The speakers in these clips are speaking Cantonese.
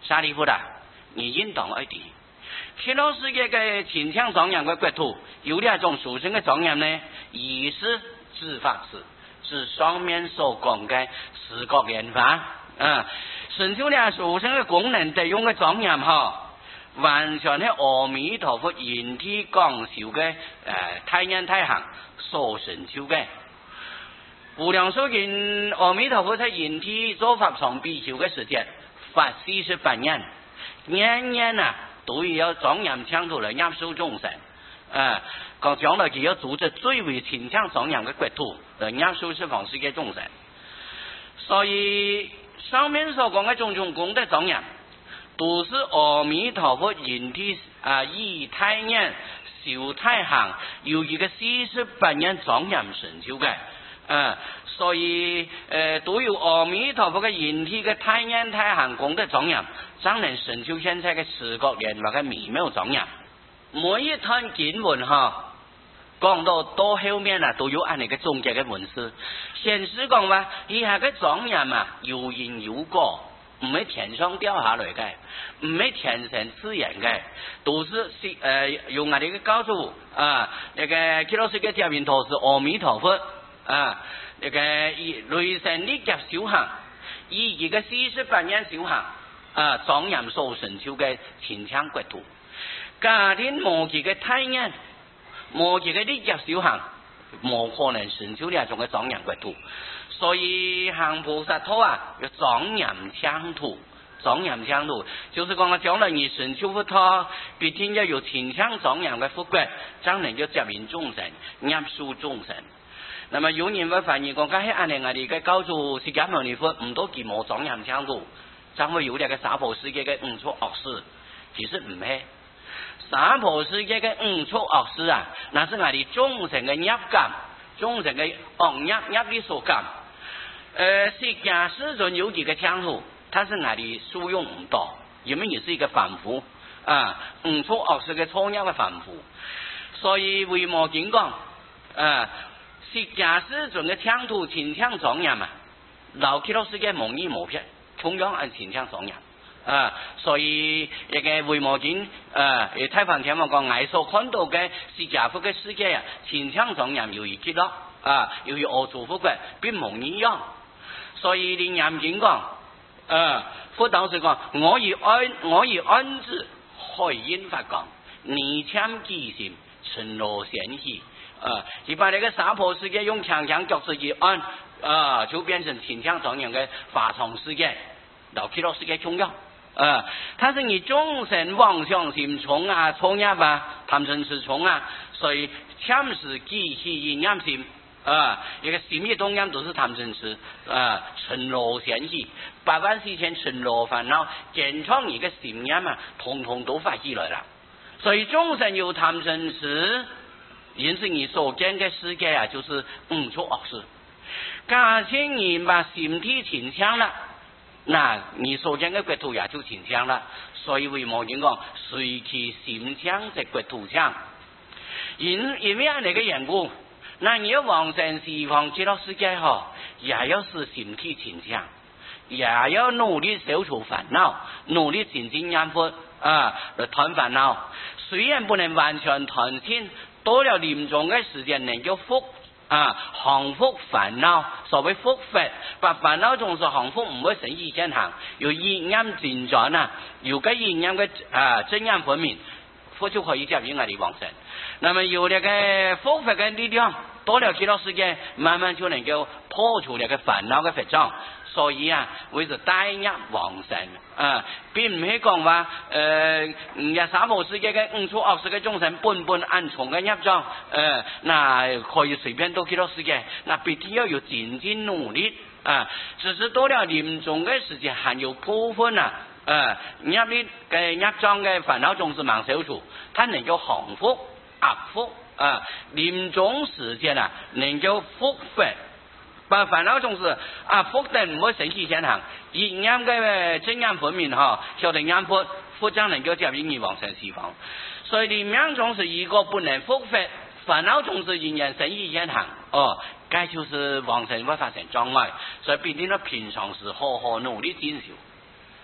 沙利弗啦，你应当爱啲。极乐世界嘅前腔庄严嘅国土，有两种殊胜嘅庄严呢，一是智法师，是上面所讲嘅四国莲花，成就了殊胜嘅功能得用嘅庄严完全係阿弥陀佛引體廣修嘅太願太行所成就嘅。無量壽經阿彌陀佛在引體做法上必修嘅時間，法48年，年年都要莊嚴強度嚟入受眾生。講將來佢要組織最為清強莊嚴嘅國土嚟入受十方世界眾生。所以上面所講嘅種種功德莊嚴，都是阿弥陀佛引體以太願修太行，有一個48年莊嚴成就嘅。所以都有阿彌陀佛嘅引體嘅太願太行功德莊嚴，才能成就現在嘅四國蓮華嘅微妙莊嚴。每一段經文講到後面都有按你嘅總結嘅文字，顯示講話以下嘅莊嚴有因有果，唔係天上掉下來嘅，唔係天神自然嘅，都是用我哋嘅告訴那個極樂世界天邊陀是阿彌陀佛那個雷神力劫修行，以一個48年修行莊嚴所成就嘅清強國土，家庭無其嘅太願，無其嘅力劫修行，冇可能成就呢種嘅莊嚴國土。所以行菩薩道要莊嚴強土，莊嚴強土就是講將來你成就佛陀，必定要有清強莊嚴嘅福國，將能夠接引眾生，入受眾生。那麼有人會反映講，喺按你我哋嘅教主釋迦牟尼佛唔多幾冇莊嚴強土，將會有呢個娑婆世界嘅五濁惡世，其實唔係。娑婆世界嘅五濁惡世那是我哋眾生嘅業感，眾生嘅惡業力所感。釋迦世尊有幾個強土，它是我哋使用唔到，因為你是一個凡夫五濁惡世嘅錯業嘅凡夫，所以為摩經講釋迦世尊嘅強土清強莊嚴老極樂世界無二無別，同樣係清強莊嚴。所以一個維摩經太上天王講，我所看到嘅釋迦佛嘅世界清強莊嚴由於極樂由於阿祖佛嘅並無一樣。所以你念經講佛當時講，我以安置海因法講，你참기심塵羅顯喜你把那個娑婆世界用強強角色一按就變成清強莊嚴嘅法藏世界，到極樂世界重要它是你眾生妄想心重錯業貪嗔癡重所以참是記起因念心一個心一動念都是貪嗔癡塵羅顯喜84000塵羅煩惱檢創一個心念統統都發起來了。所以眾生有貪嗔癡，因此你所見嘅世界就是五濁惡世。假設你把心體清強了，那你所見嘅國土也就清強了。所以為摩經講，隨其心強則國土強。因為按呢個緣故，那你要往生西方極樂世界也要使心體清強，也要努力消除煩惱，努力精進念佛來斷煩惱。雖然不能完全斷盡，到了臨終嘅時間能夠降伏煩惱。所謂伏佛，把煩惱中所降伏唔會生意現行，有意念進展有個意念嘅真念分明，佛就可以接引我哋往生。那麼有這個伏佛嘅力量，到了極樂世界，慢慢就能夠破除這個煩惱嘅佛障。所以為咗帶入往生並唔係講話娑婆世界嘅五濁惡世嘅眾生本暗重嘅業障那可以隨便到極樂世界，那必定要有精進努力只是到了臨終嘅時間，還有部分業力嘅業障嘅煩惱總是忙消除，它能夠降伏壓伏臨終時間能夠伏佛，把煩惱總是福德唔會生起現行，以念嘅真念分明曉得念佛，佛將能夠接引你往生西方。所以你命總是一個不能伏佛，煩惱總是仍然生起現行該就是往生會發生障礙。所以必定要平常時好好努力進修。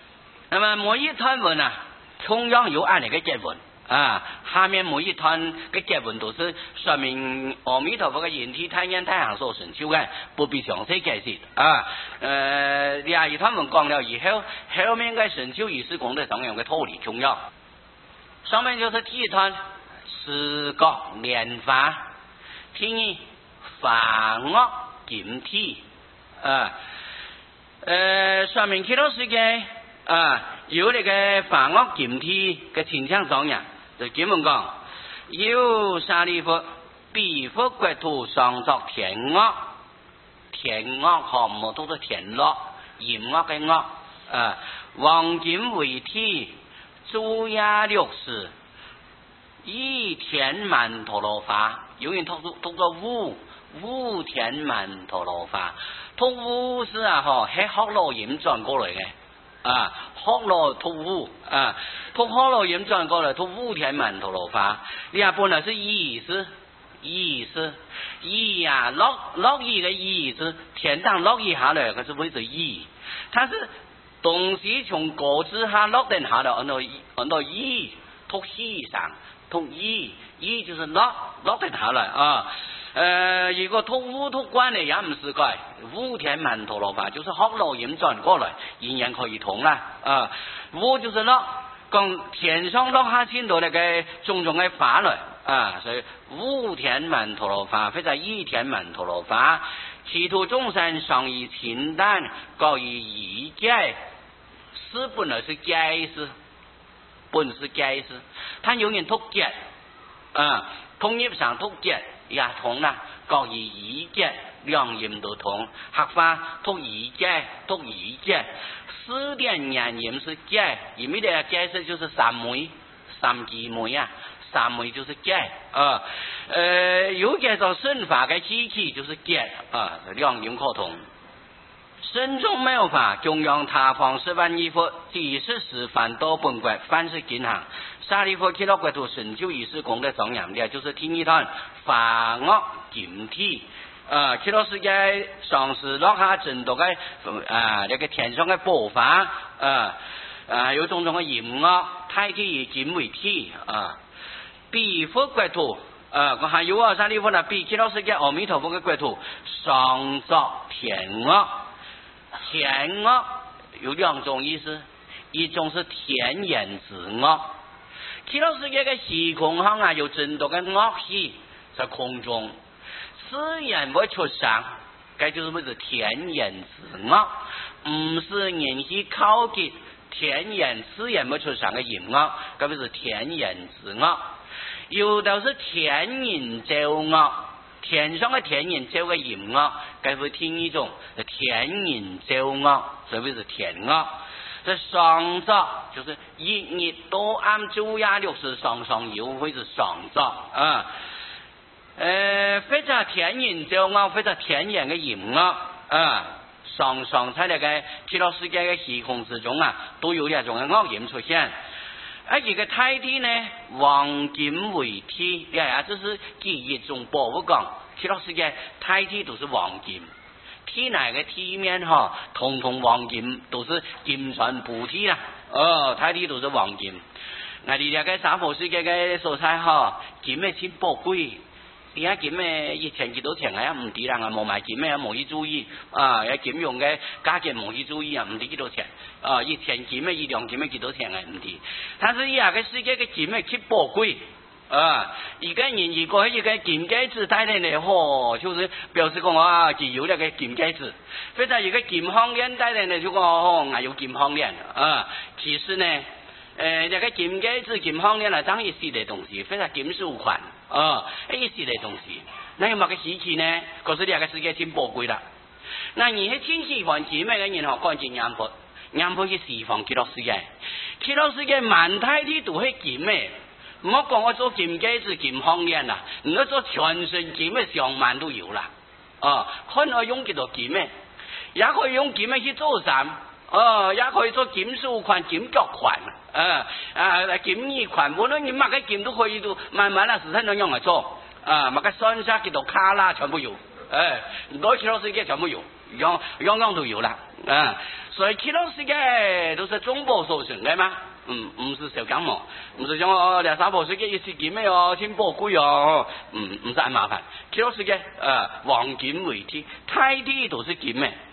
那么每一段文啊，同样有按那个结文啊，下面每一段的结文都是说明阿弥陀佛的人体太阴太阳所成就的，不必详细解释啊。廿二段文讲了以后，后面的成就仪式功德怎样的脱离重要。上面就是第一段四角莲花，第二法乐金体说明其他世界有那个法乐金体嘅前腔状样，就基本讲有沙利佛彼佛国土上作田乐，田乐项目都是田乐，盐乐嘅乐黄金为体，诸亚六世，一田满陀罗花，有人读作五田满陀罗花，读五是喺学罗音转过来嘅。学罗读五读学罗音转过来读五田满陀罗花，你看本来是意思落雨的雨是天上落雨下来，可是为是雨，它是东西从果子下落定下来，按到雨读西上读雨就是落定下来如果读五读关的也唔是怪五田满陀罗花，就是学罗音转过来，仍然可以通啦五就是落，讲天上落下千多那个种的花来所以五田满陀罗花，或者一田满陀罗花，其土众生上以清淡，高以一解，是本来是解释，他有人读解通业上读解也通啦，高以一解，两音都通，客话读一解，四点两音是解，因为的解释就是三句梅三枚就是解有解到身法的机器就是解两音可通。身中没有法，供养他方十万亿佛，第40梵多本国，凡是进行沙利佛极乐国土成就仪式功德庄严的，就是听一段法乐金体极乐世界上师落下真多的那个天上的宝法有种种的音乐，太体以金为体彼佛国土还有沙利佛比极乐世界阿弥陀佛的国土上作天乐。田乐有两种意思，一种是田园之乐，极乐世界的虚空上有真多的乐器在空中，自然会出声，这就是为是田园之乐，不是人去靠近田园自然会出声的音乐，这就是田园之乐。有的是田园奏乐，天上的田园奏的音乐，该会听一种田园奏乐，所谓是田乐。这上作就是一日多暗昼夜60上有，会是上作或者田园奏乐，或者田园的音乐上在那个极乐世界的虚空之中都有那种的乐音出现。一个太体呢，黄金为体，这是记忆中保护讲，极乐世界太体都是黄金，体内的体面统统黄金，都是金传补体啦。太体都是黄金。我哋个三佛世界嘅所在金嘅钱宝贵。而家金嘅以前幾多錢唔知啦，冇買金嘅冇去注意金用嘅價錢冇去注意唔知幾多錢以前金嘅一兩金嘅幾多錢唔知，但是而家嘅世界嘅金嘅極寶貴而家人如果一個金戒指戴嚟咧就是表示講只有那個金戒指，或者一個金項鏈戴嚟咧就講我有金項鏈其實呢那個金戒指金項鏈當一系列東西，或者金屬款一系列東西，那有乜個稀奇呢？可是這個世界真寶貴啦。那你係真喜歡金嘅人趕緊念佛去釋放極樂世界，極樂世界滿太體都係金嘅，唔好講我做金戒指金項鏈啦，你做全身金嘅上萬都有啦看我用幾多金嘅，也可以用金嘅去做衫也可以做金屬款金腳款金衣款，無論你乜嘅金都可以都慢慢時間都用嚟做乜嘅山沙幾多卡啦全部有，多極樂世界全部有，樣樣都有啦啊，所以去老世界都是中国所成的嘛。唔是小感冒，唔是像两三部世界一次金的哦，挺宝贵哦，唔使麻烦。去老世界黄金为天，太地都是金的。